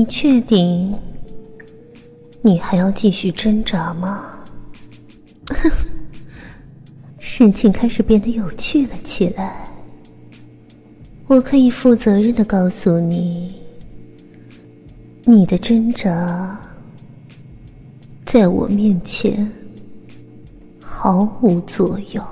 你确定你还要继续挣扎吗？事情开始变得有趣了起来。我可以负责任地告诉你，你的挣扎在我面前毫无作用。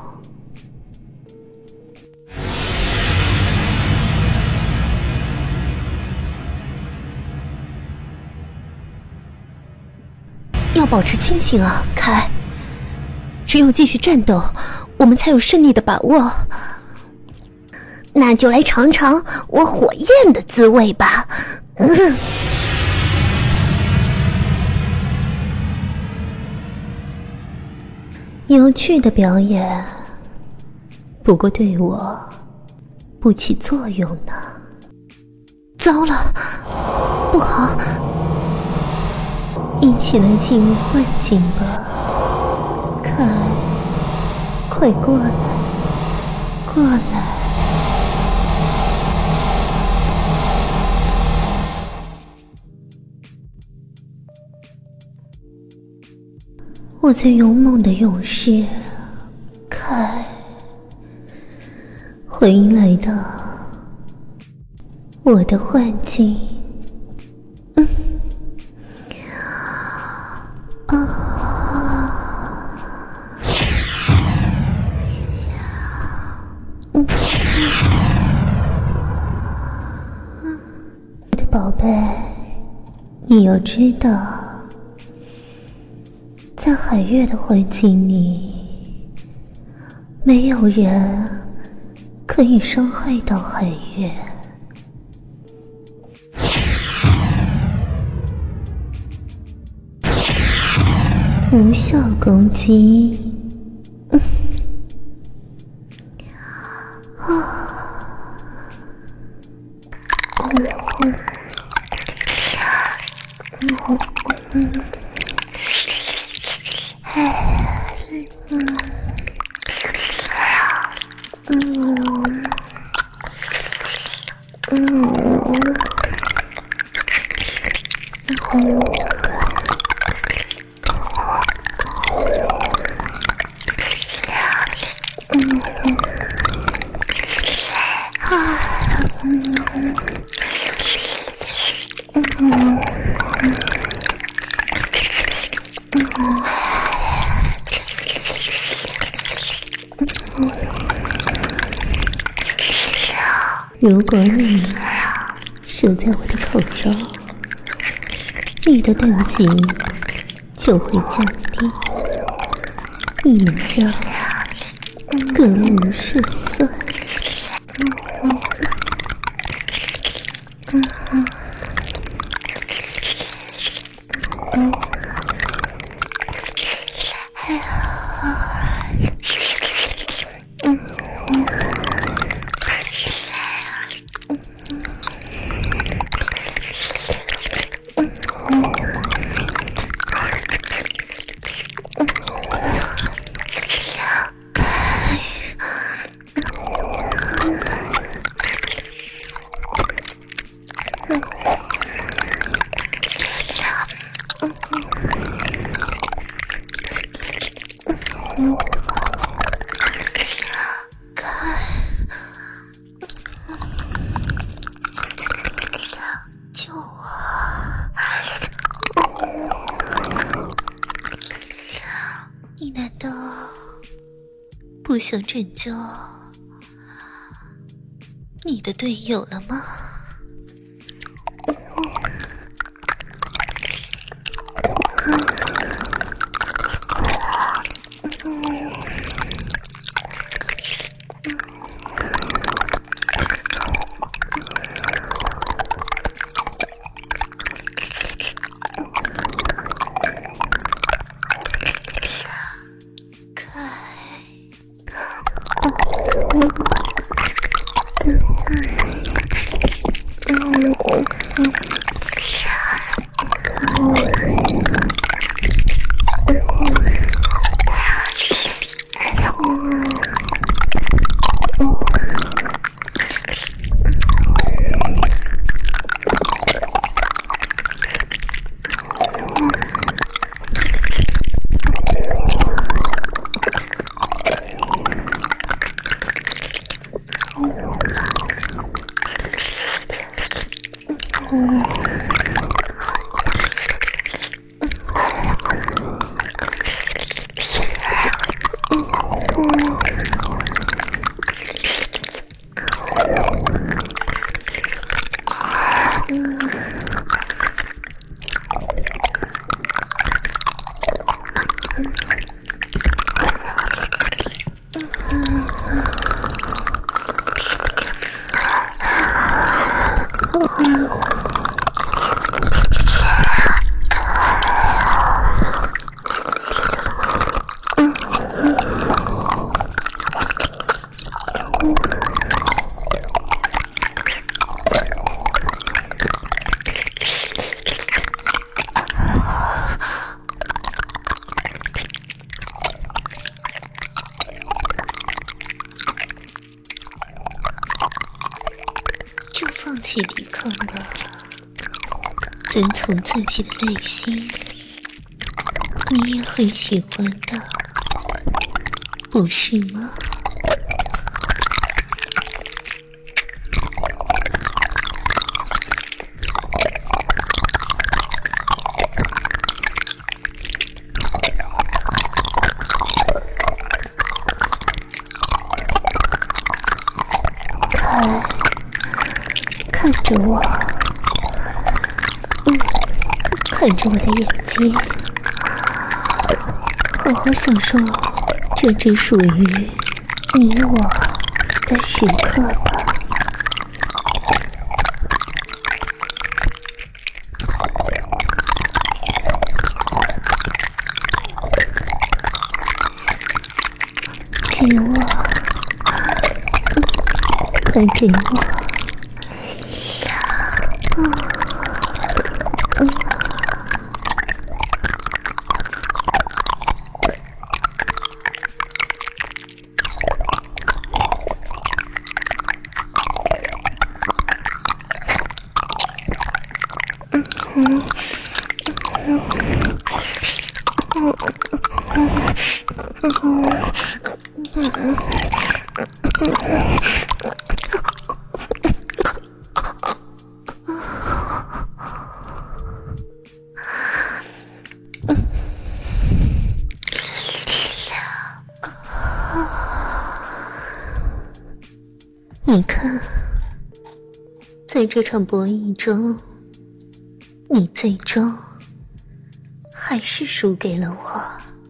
要保持清醒啊，凯！只有继续战斗，我们才有胜利的把握。 那就来尝尝我火焰的滋味吧。 有趣的表演，不过对我不起作用呢。糟了，不好！一起来进入幻境吧，凯，快过来，过来！我最勇猛的勇士，凯，欢迎来到我的幻境。我的宝贝，你要知道，在海月的环境里，没有人可以伤害到海月。无效攻击。如果你守在我的口中，你的等级就会降低，一将更无胜算。救我！你难道不想拯救你的队友了吗？ 放弃抵抗吧，遵从自己的内心，你也很喜欢的，不是吗？看着我，看着我的眼睛，好好享受这只属于你我的时刻吧。给我，快给我。你看，在这场博弈中，你最终还是输给了我。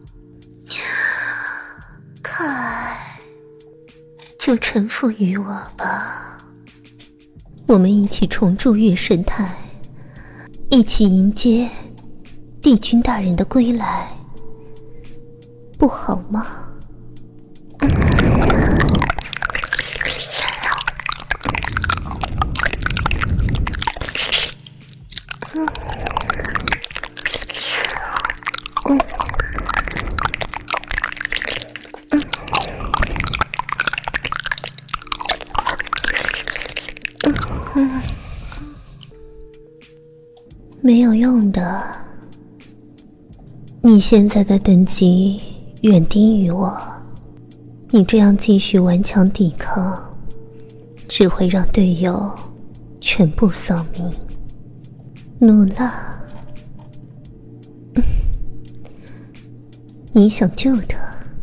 看，就臣服于我吧。我们一起重铸月神台，一起迎接帝君大人的归来，不好吗？没有用的，你现在的等级远低于我，你这样继续顽强抵抗，只会让队友全部丧命。努拉，你想救他，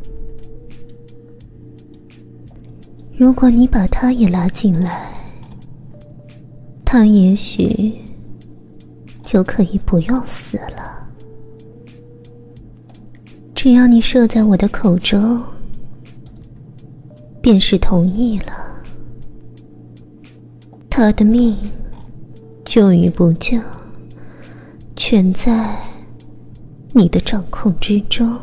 如果你把他也拉进来，他也许就可以不用死了。只要你射在我的口中，便是同意了。他的命救与不救，全在你的掌控之中。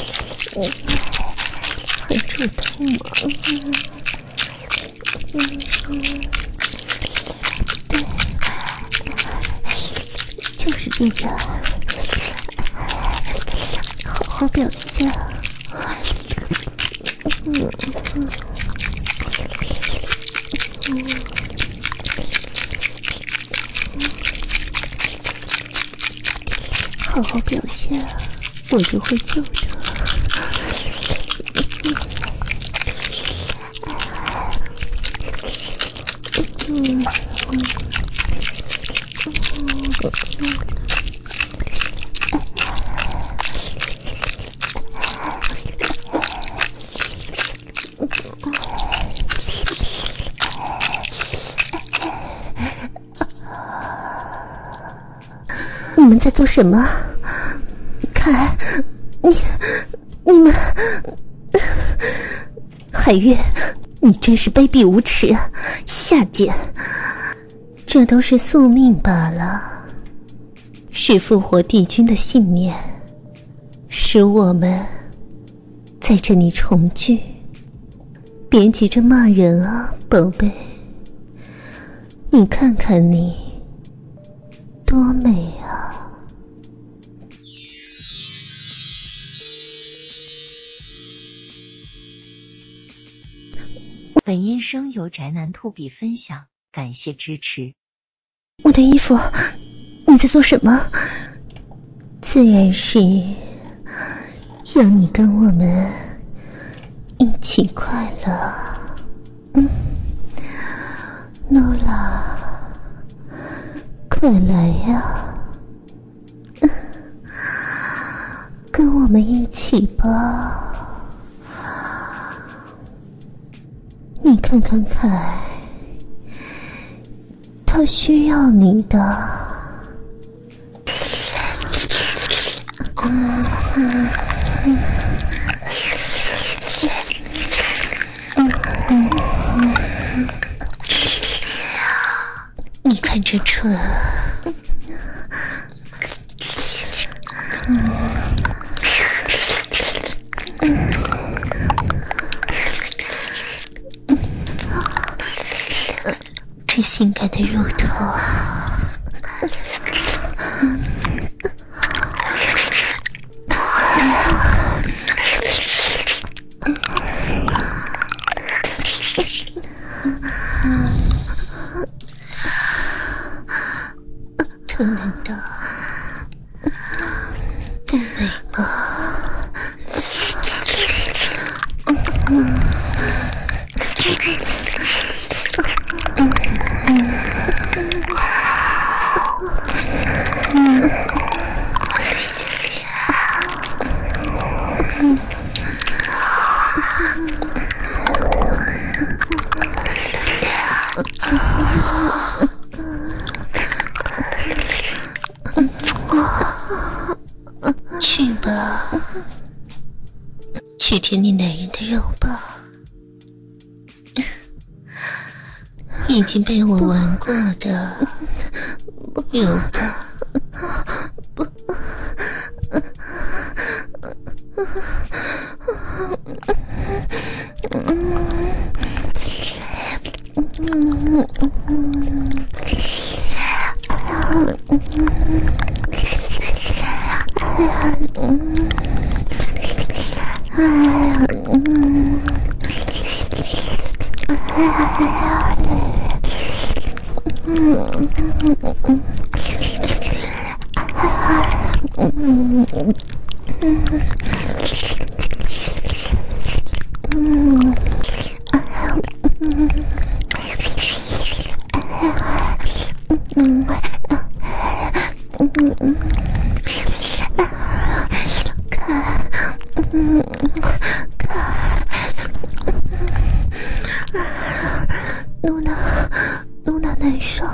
很触痛吗？ 注意啊，好好表现。好好表现，我就会救的。你们在做什么？凯，你们，海月，你真是卑鄙无耻，下贱！这都是宿命罢了，是复活帝君的信念，使我们在这里重聚。别急着骂人啊，宝贝，你看看你，多美啊！ 本音声由宅男兔比分享，感谢支持。 我的衣服，你在做什么？自然是让你跟我们一起快乐。诺拉，快来呀，跟我们一起吧。你看看凯，他需要你的。你看这唇，这性感的乳头，特能的，不美吗？去吧，去舔你男人的肉吧，已经被我玩过的肉吧。露娜难受，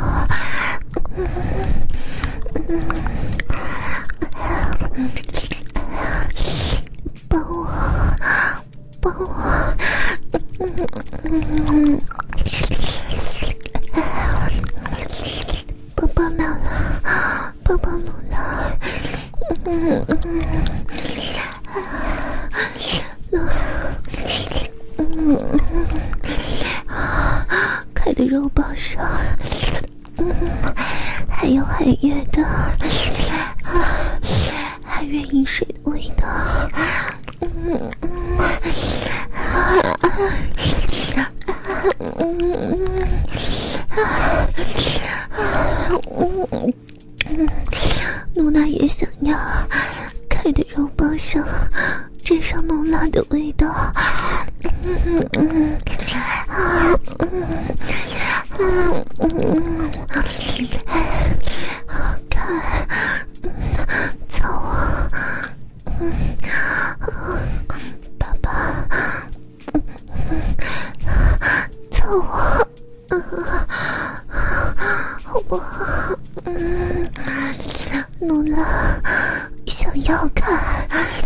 帮我，帮露娜，凯的肉棒上，还有海月的饮水的味道。露娜也想要开的肉包上沾上浓辣的味道。看，操啊！爸爸，操我！好不好？露娜想要看。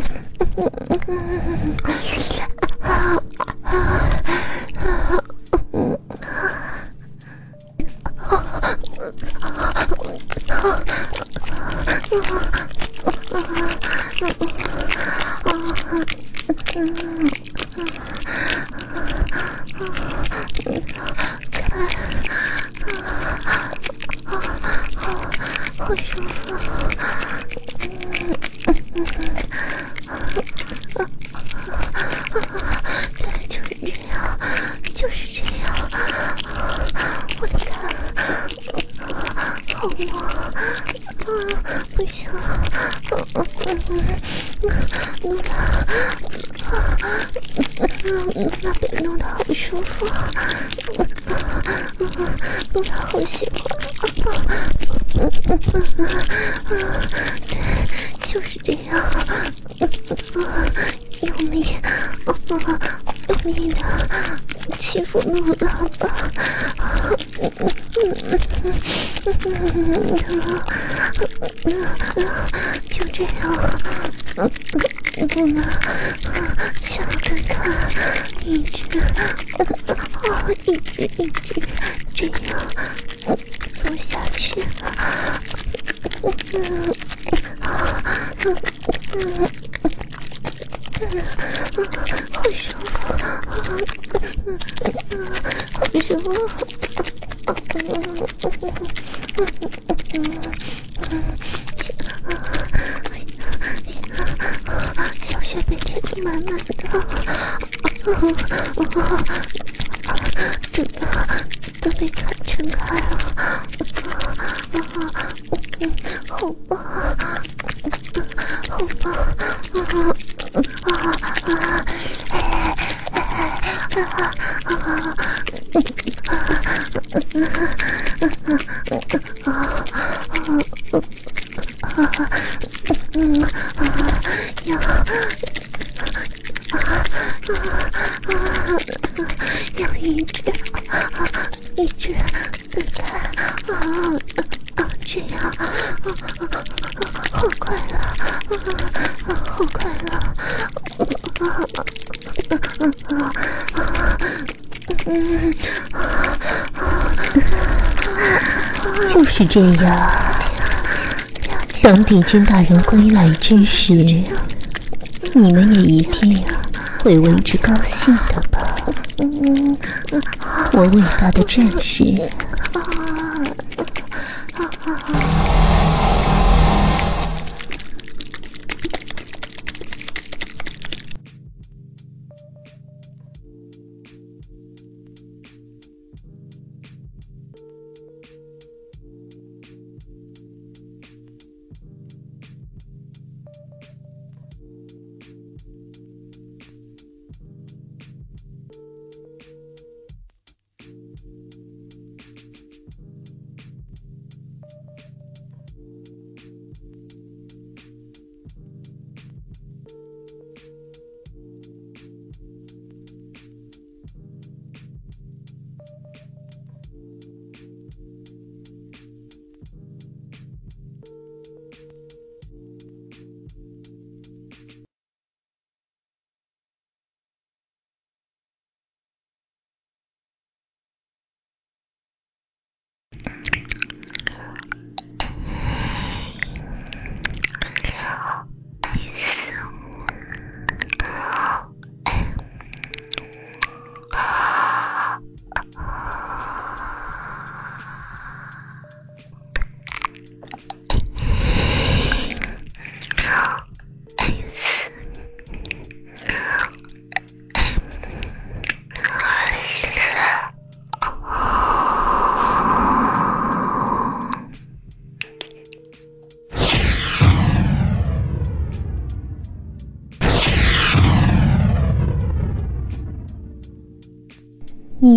好舒服。对，就是这样，就是这样。我的看，好吗？不行，那被弄得好舒服，弄得好喜欢。对，就是这样，用力的欺负露娜吧。就这样，露娜想看看，一直这样做下去。好舒服，好舒服。小穴被填得满满的，整个都被撑开了。好棒，好棒。要一直在这样，好快乐，好快乐。就是这样，当帝君大人归来之时，你们也一定会为之高兴的吧？我伟大的战士。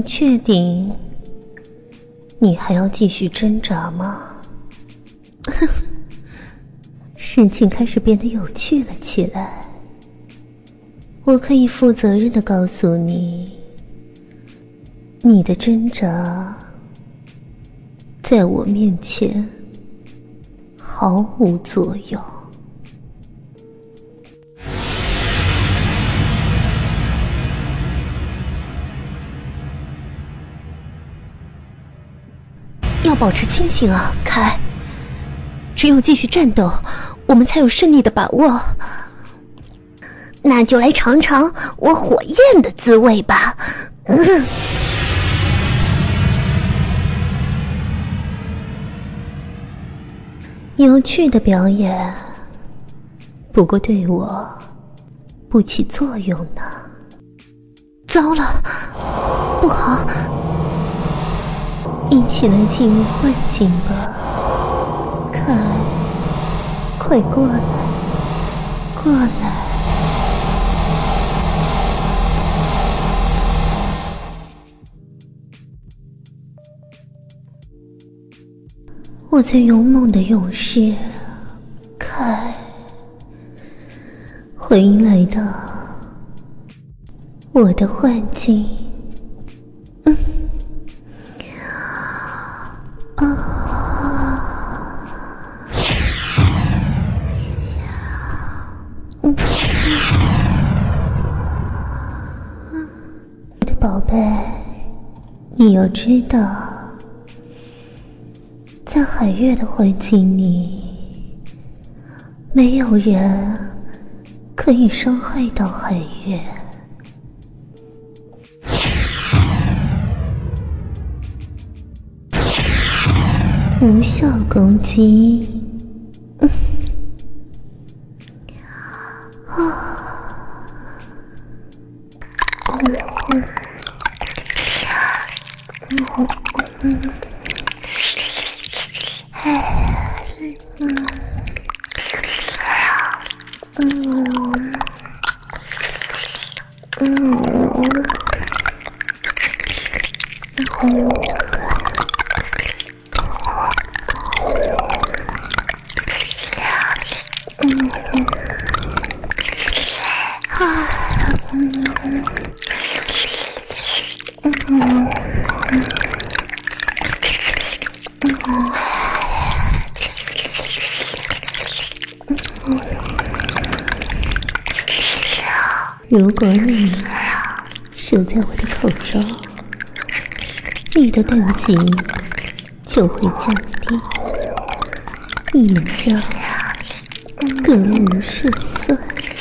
确定你还要继续挣扎吗？事情开始变得有趣了起来。我可以负责任地告诉你，你的挣扎在我面前毫无作用。 要保持清醒啊，凯！只有继续战斗，我们才有胜利的把握。那就来尝尝我火焰的滋味吧。 有趣的表演，不过对我不起作用呢。 糟了，不好！ 一起来进入幻境吧，凯，快过来，过来。我最勇猛的勇士，凯，欢迎来到我的幻境。我的宝贝，你要知道，在海月的环境里，没有人可以伤害到海月。无效攻击。如果你守在我的口中，你的等级就会降低，一降更无胜算。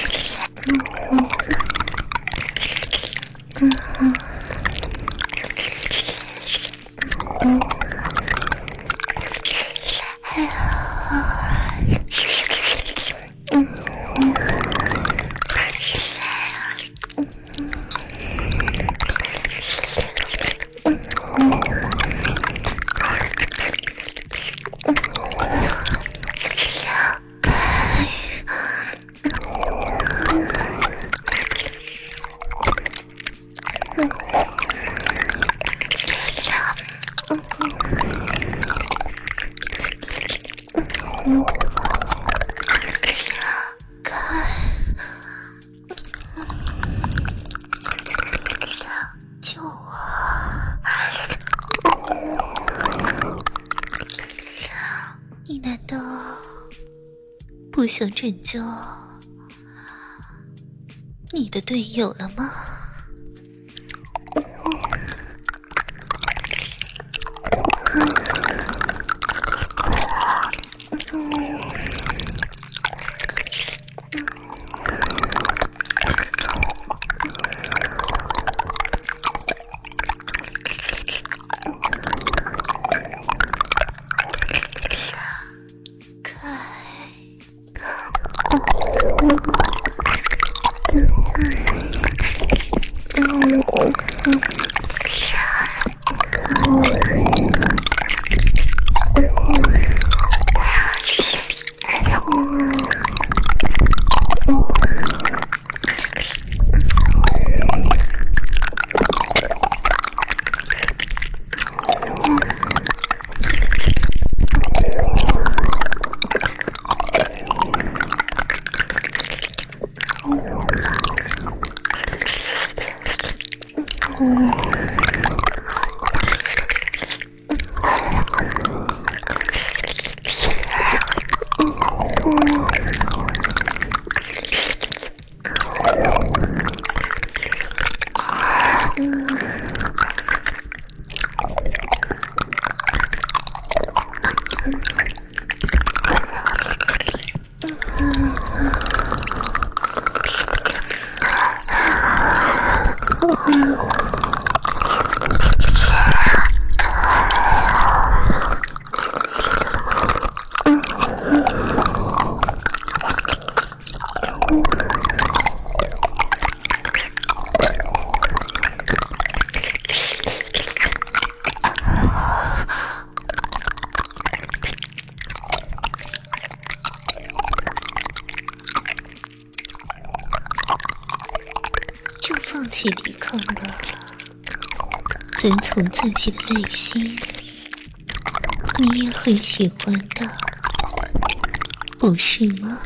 你难道不想拯救你的队友了吗？ 遵从自己的内心，你也很喜欢的，不是吗？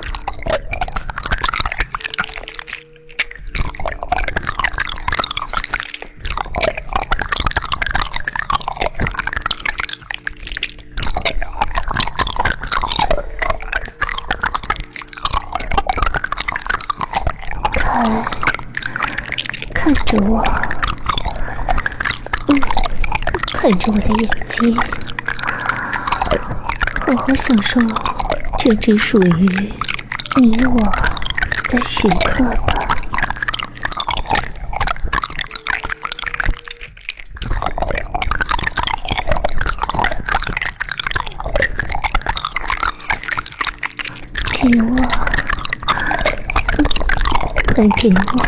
看着我，看着我的眼睛，好好享受这只属于你我的时刻吧。给我，快给我。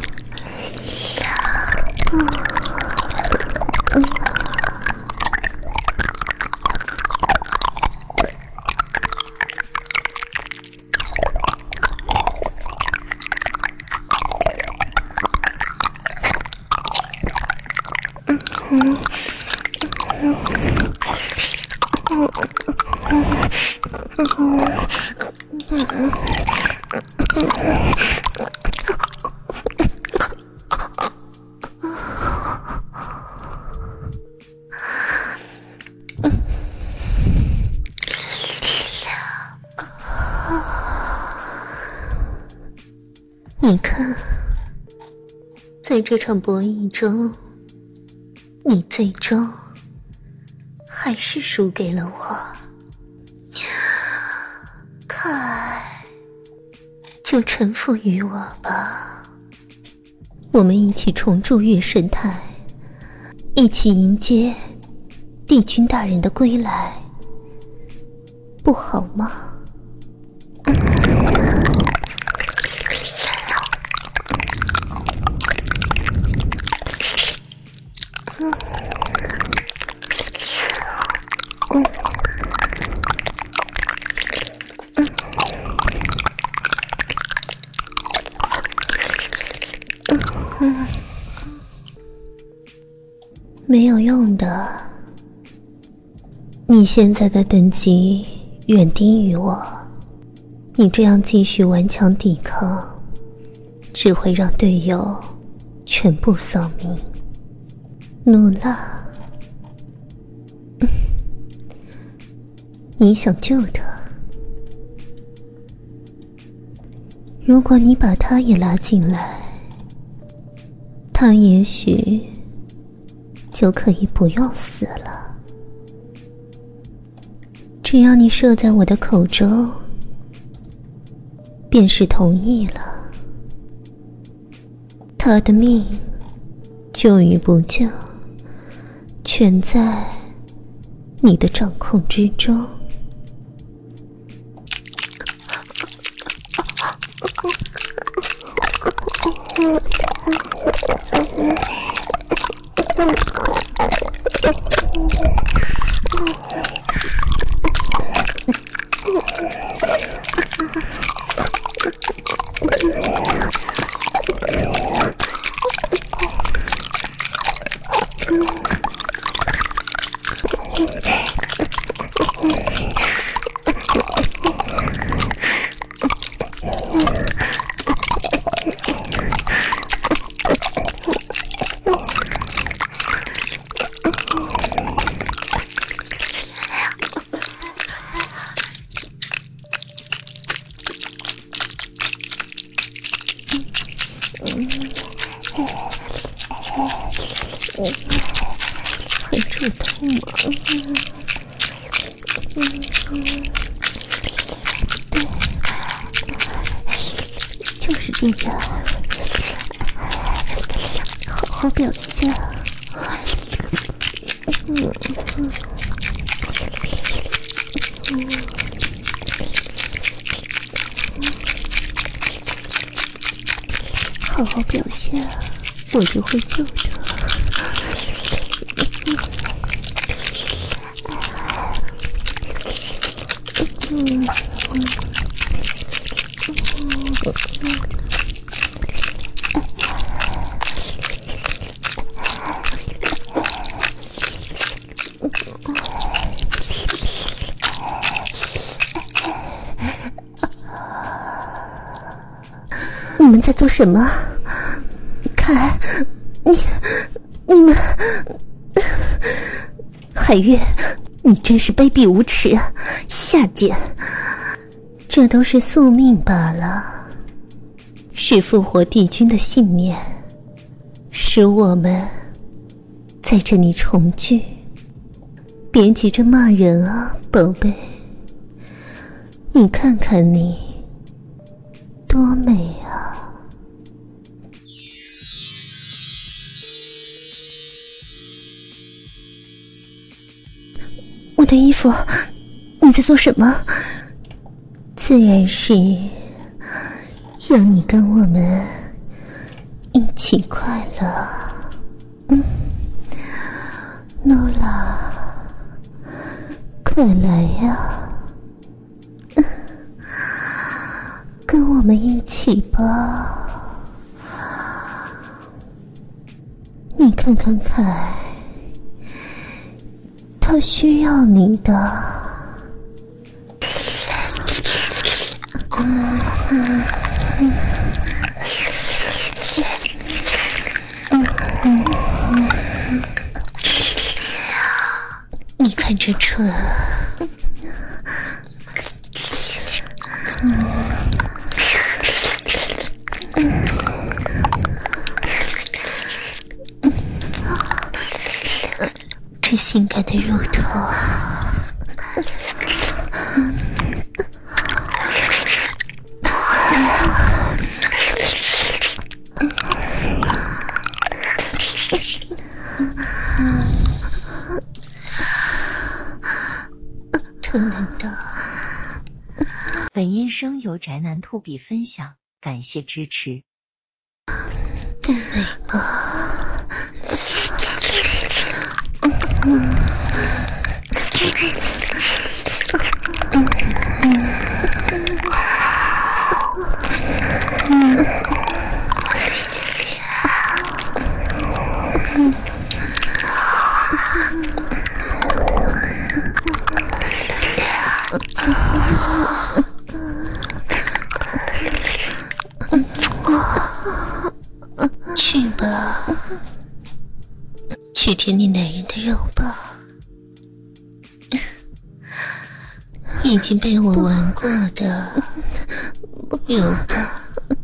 你看，在这场博弈中，你最终还是输给了我。凯，就臣服于我吧。我们一起重铸月神台，一起迎接帝君大人的归来，不好吗？没有用的，你现在的等级远低于我，你这样继续顽强抵抗，只会让队友全部丧命。努拉，你想救他，如果你把他也拉进来，他也许就可以不用死了。只要你射在我的口中，便是同意了。他的命救与不救，全在你的掌控之中。会触痛吗？对，就是这样，好好表现。好好表现，我就会救的。 们在做什么？凯，你们，海月，你真是卑鄙无耻，下贱！ 这都是宿命罢了，是复活帝君的信念，使我们在这里重聚。别急着骂人啊，宝贝，你看看你，多美啊！ 我的衣服，你在做什么？ 自然是让你跟我们一起快乐。诺拉，快来呀，跟我们一起吧。你看看凯，他需要你的。你看这唇，这性感的乳头，特难的。 本音声由宅男兔比分享，感谢支持。 不美吗？去吧，去舔你男人的肉吧，已经被我玩过的肉吧。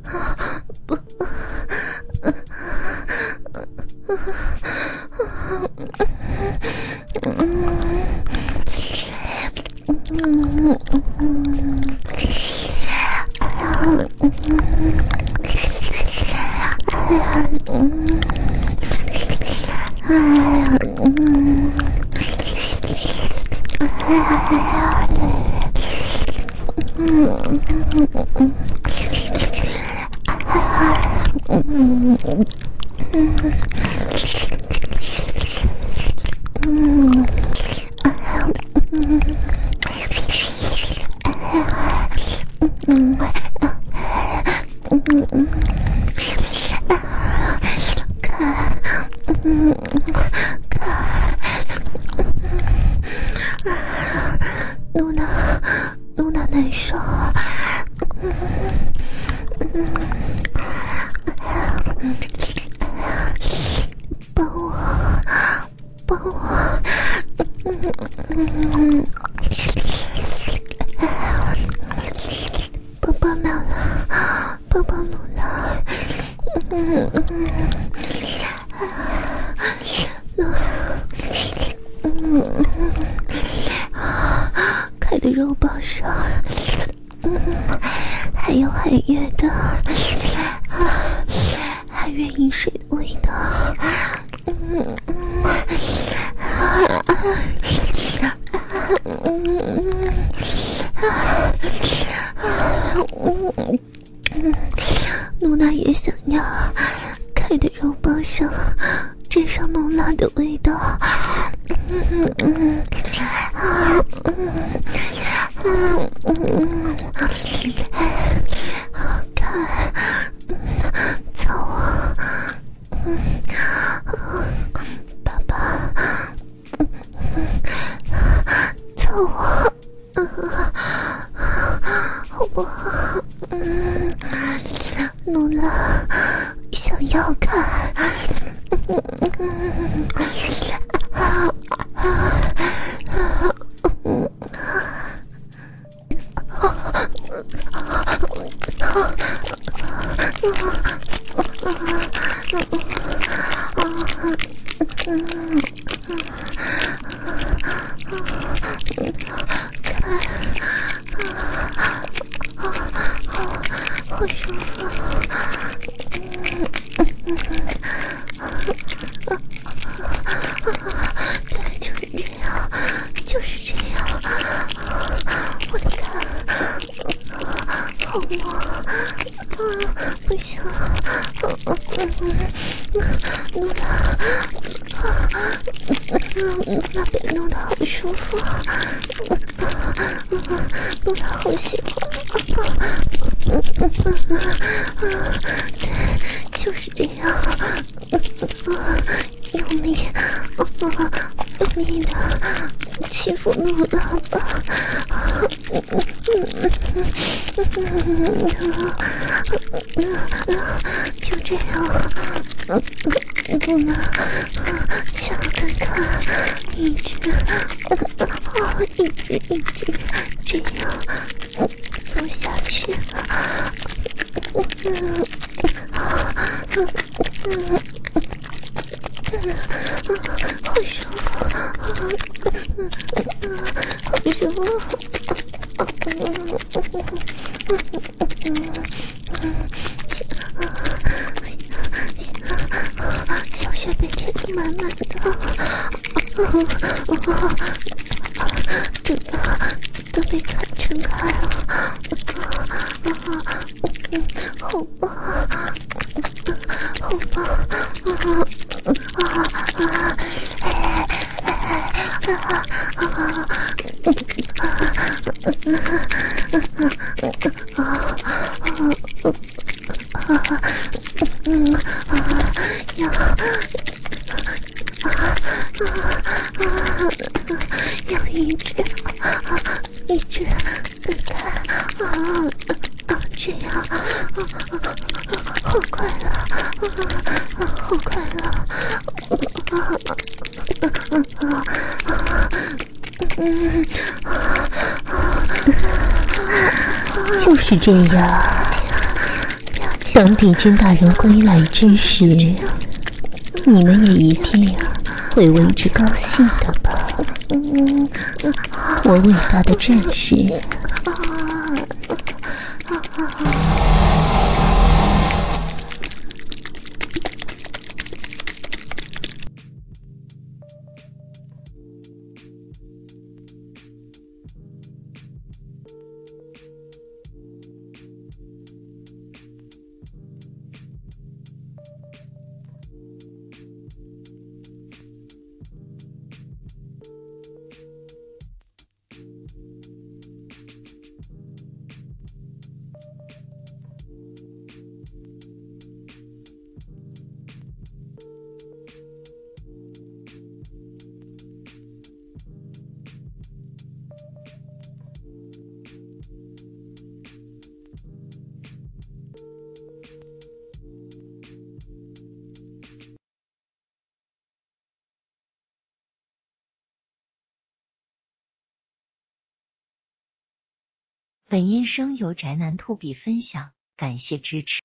露娜难受，帮我，帮我，帮帮娜娜，帮帮露娜，凯的肉棒上，还有海月的，海月饮水的味道，露娜也想要凯的肉棒上沾上浓辣的味道。看，操我，爸爸，操我，好不好？露娜， 那被弄得好舒服，弄得好喜欢，就是这样，用力的欺负弄喇叭，就这样，弄得想看看，一直这样做下去，好舒服，好舒服。小穴被填得满满的，都被撑开了，好棒，好棒，要一直跟他这样，好快乐，好快乐， 就是这样。等帝君大人归来之时，你们也一定会为之高兴的吧？我伟大的战士。 本音声由宅男兔比分享，感谢支持。